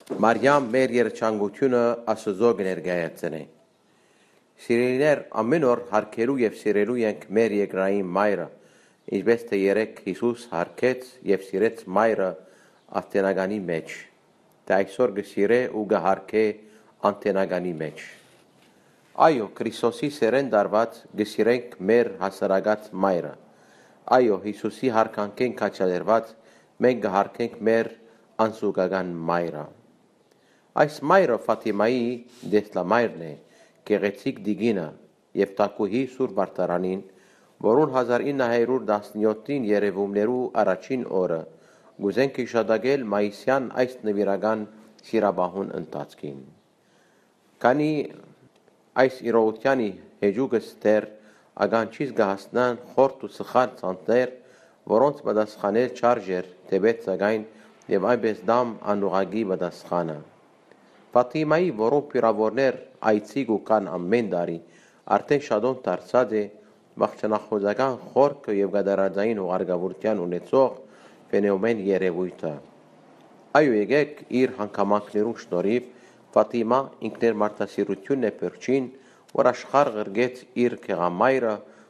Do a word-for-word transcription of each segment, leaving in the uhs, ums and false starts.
Մարիամ մեր երջանկությունը Աստծո կներկայացնե։ Սիրելիներ, ամեն օր հարգելու եւ սիրելու ենք մեր երկրային մայրը, ինչպես թե երեք Հիսուս հարգեց եւ սիրեց մայրը ատենագանի մեջ, թե այսօր կսիրե ու կհարգե անտենագանի մեջ։ Այո, Քրիստոսի սերեն դարված կսիրենք մեր հասարակած մայրը։ Այո, Հիսուսի հարգանքեն քաջալերված մենք կհարգենք մեր անսուգական մայրը։ Այս մայրը Ֆաթիմայի դեսլամայրն է, գեղեցիկ դիգինը եւ տակուհի Սուրբ Վարդարանին, որուն հազար ինը հարյուր տասնյոթին երևումներու առաջին օրը գուզենք իշադակել մայիսյան այս նվիրական սիրաբահուն ընթացքին։ Քանի այս իրողությանի հեջուկս դեռ ագանչից կհասնան խորտ ու սխալ ցանցեր, որոնց պատասխանել չարժեր թեպետ սակայն եւ այնպես դամ անուղագի պատասխանը։ Ֆաթիմայի որոնք պիրավորներ այցիկ ու կան ամեն տարի արդեն շատոն դարձած է վաղճանախոզական խորքը եւ գադարաձային ուղարկավորության ունեցող ֆենոմեն երևույթը։ Այո, եկեք իր հանգամանքներուն շնորհիվ Ֆաթիմա ինքներ մարդասիրությունն է փրկին, որ աշխարհ գրգեց իր քեղամայրը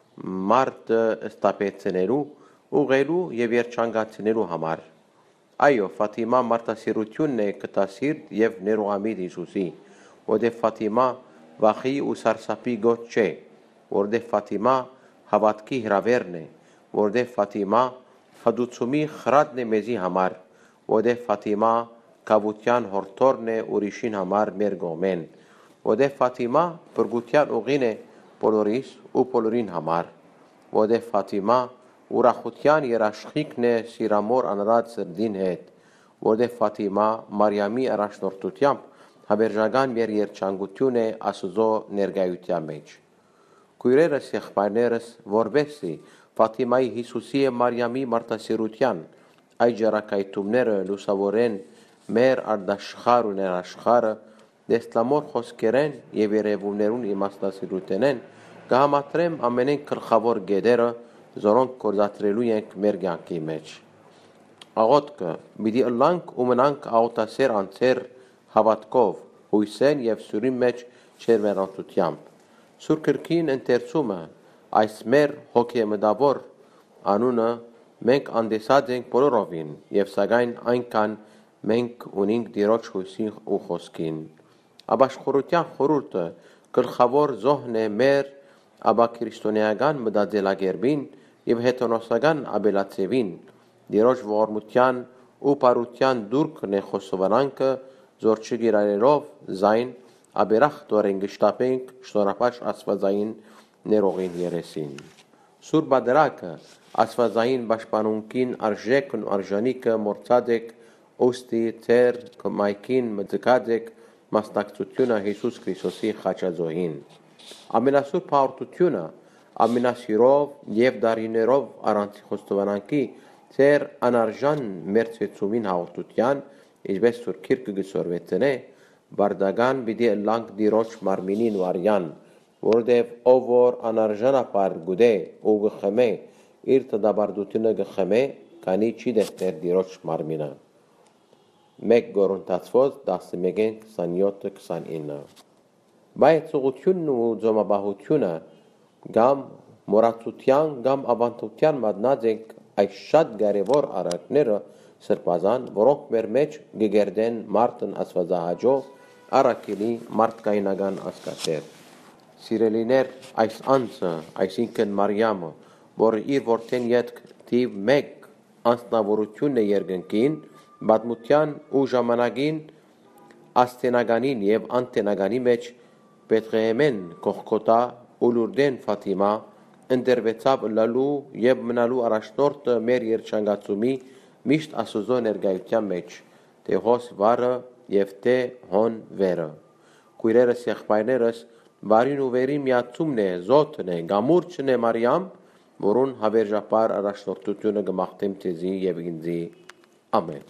մարդը ստապեցնելու, ուղղելու եւ երջանկացնելու համար։ Այո, Ֆաթիմա մարդասիրությունն է կտասիրտ եւ ներողամիտ Հիսուսի, որտեղ Ֆաթիմա վախի ու սարսափի գոչ չէ, որտեղ Ֆաթիմա հավատքի հրավերն է, որտեղ Ֆաթիմա հադուցումի խրատն է մեզի համար, որտեղ Ֆաթիմա կավության հորթորն է ուրիշին համար մեր գոմեն, որտեղ Ֆաթիմա բրգության ուղին է բոլորիս ու բոլորին համար, որտեղ Ֆաթիմա ուրախության երաշխիքն է սիրամոր անրած սրդին հետ, որտեղ Ֆաթիմա Մարիամի առաջնորդությամբ հավերժական մեր երջանկություն է Աստծո ներկայության մեջ։ Քույրերս, եղբայրներս, որովհետեւ Ֆաթիմայի Հիսուսի եւ Մարիամի մարդասիրության այդ ջարակայթումները լուսավորեն մեր արդաշխար ու ներաշխարը, դեսլամոր խոսքերեն եւ երևումներուն իմաստասիրութենեն կհամատրեմ ամենեն գլխավոր գեդերը, որոնք կորզատրելու ենք մեր կյանքի մեջ։ Աղոթքը՝ պիտի ըլլանք ու մնանք աղոթասեր անձեր հավատքով, հույսեն եւ սուրի մեջ չերմերանությամբ։ Սուրբ Գրքին ընթերցումը այս մեր հոգեմտավոր անունը մենք անդեսած ենք բոլորովին եւ սակայն այնքան մենք ունենք Տիրոջ հույսին ու խոսքին։ Ապաշխարության խորհուրդը գլխավոր զոհն է մեր ապաքրիստոնեական մտածելակերպին եւ հետոնոսական աբելացևին, Տիրոջ ողորմության ու բարության դուրքն է խոսովանանքը, զոր չգիրարելով զայն աբերախտորեն գշտապենք շնորհապաշ Աստվածային ներողին երեսին։ Սուրբ Բادرակը Աստվածային պաշտպանունքին արժեքն ու արժանիքը մորցած եք, ոստի ծեր կմայքին մտկած եք մասնակցությունը Հիսուս Քրիստոսի խաչաձոհին։ Ամենասուրբ հաղորդությունը ամենասիրով եւ դարիներով առանց խոստովանանքի ծեր անարժան մերցեցումին հաղորդության, ինչպես Սուրբ Գիրքը գսորվեցնե, բարդական պիտի լանք Տիրոջ մարմինին ու արյան, որտեւ ով որ անարժանապար գուդե ու գխմե իր տդաբարդությունը գխմե, քանի չի դեսներ Տիրոջ մարմինը։ մեկ Կորինթացոց տասնմեկ քսանյոթ քսանինը Բայց ուղղությունն ու ձոմաբահությունը կամ մորացության կամ ավանդության մատնած ենք այս շատ կարևոր արարքները սրբազան, որոնք մեր մեջ գերդեն մարդն աստվածահաճո առաքելի մարդկայնական ասկատեր։ Սիրելիներ, այս անձը, այսինքն Մարիամը, որ իր որդեն յետք թիվ մեկ անձնավորությունն է երկնքին, պատմության ու ժամանակին աստենականին եւ անտենականի մեջ Բեթղեհեմեն Գողգոթա ու Լուրդեն Ֆաթիմա ընտրվեցավ լալու եւ մնալու առաջնորդը մեր երջանկացումի միշտ Աստծո ներկայության մեջ, թե հոս վարը եւ թե հոն վերը։ Քույրերս, եղբայրներս, վարին ու վերի միացումն է, զոթն է, գամուրջն է Մարիամ, որուն հավերժապար առաջնորդությունը կմաղթեմ ցեզի եւ ինձի։ Ամեն։